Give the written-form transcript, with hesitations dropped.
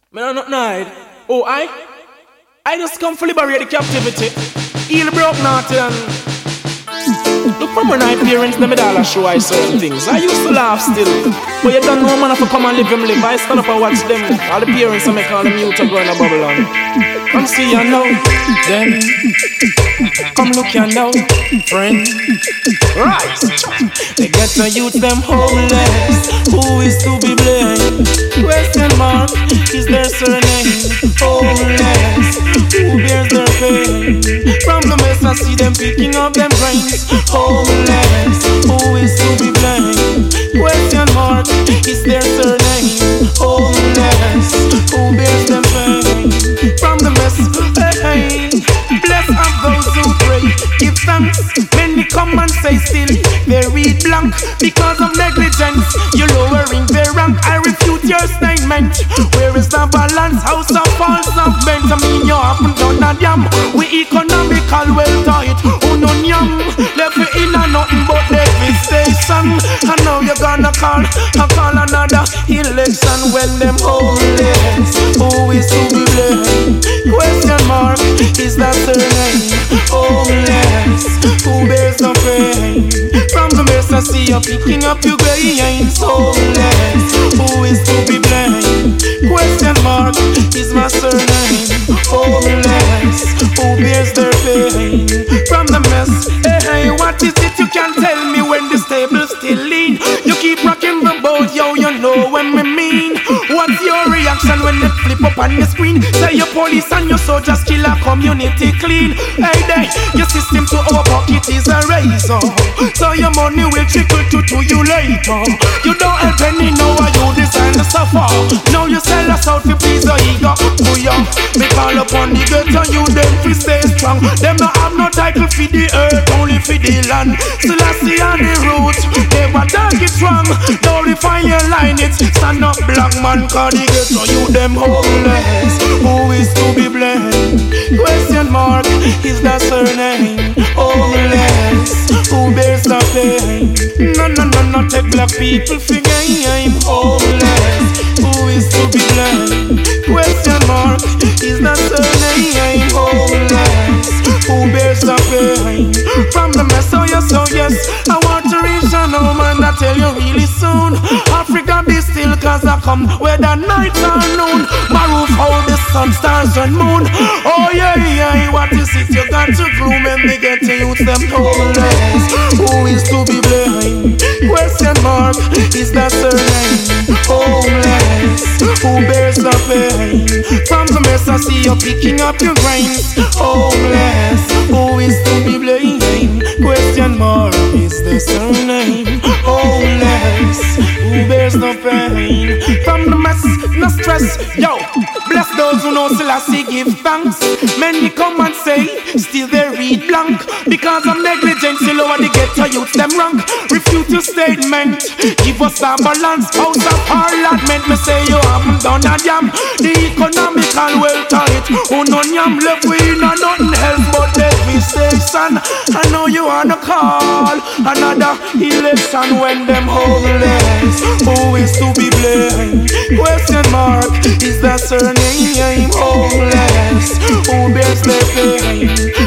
Me no not night. Oh, I just come to liberate the captivity. Heal broke naughty and look from my night parents, them all show I certain things. I used to laugh still, but you don't know man if I come and live him live. I stand up and watch them. All the parents I make all the mute and go in a bubble on. Come see you now, then come look you now, friend. Right, they get to youth them homeless. Who is to be blamed? Question mark, is their surname? Homeless, who bears their pain? From the mess I see them picking up them grains. Homeless, who is to be blamed? Question mark, is their surname? Homeless, who bears their pain? From the mess, hey, bless up those who pray, give thanks. Many come and say still they read blank because of negligence. You're lowering their rank. I refute your statement. Where is the balance? House of false of bent. I mean you up and down a damn. We economical well tight. Who no yam left me in a nothing but devastation. And now you're gonna call another election when them homeless. Who is to be blamed? Question mark, is that surname? Homeless, who bears the pain? From the mess I see you picking up your grains. Homeless, who is to be blamed? Question mark, is my surname? Homeless, who bears their pain? From the mess, hey, what is it you can't tell me when the stable's still lean? You keep rocking the boat, yo, you know what me mean. What's your reaction when they flip up on the screen? Say your police and your soldiers kill a community clean. Hey, day, your system to our pocket is a razor, so your money will trickle to you later. You don't help any now, you design to suffer. Now you sell us out to please your ego. Booyah, me call upon the ghetto, you them we stay strong. Them not have no title for the earth, only for the land. Still I see on the root, never dog it wrong. Don't refine your line, it's stand up black man, call the ghetto, you them homeless. Who is to be blamed? Question mark, is that surname? Homeless, who bears the pain? No, take black people figure I'm homeless. Who is to be blamed? Question mark, is that surname? Homeless, who bears the pain? From the mess, oh yes, I want to reach an home and I tell you really soon. Africa be still cause I come whether night or noon. My roof hold the sun, stars and moon. Oh yeah, what is it you got to groom and they get to use them homeless? Who is to be blamed? Question mark, is that surname? Homeless, who bears the pain? From the mess I see you picking up your grains. Homeless, who is to be blamed? Question mark, is the surname? Homeless, who bears the pain? From the mess, no stress, yo. Bless those who know Selassie, give thanks. Many come and say, still they read blank. Because of negligence, you lower the ghetto youth, them rank. Refute your statement, give us a balance. House of parliament, me say you haven't done a damn. The economical well tight, who none yam left we in a nothing else but devastation. I know you wanna call another election when them homeless. Who is to be blamed? Question mark, is that surname? Homeless, who bears their pain?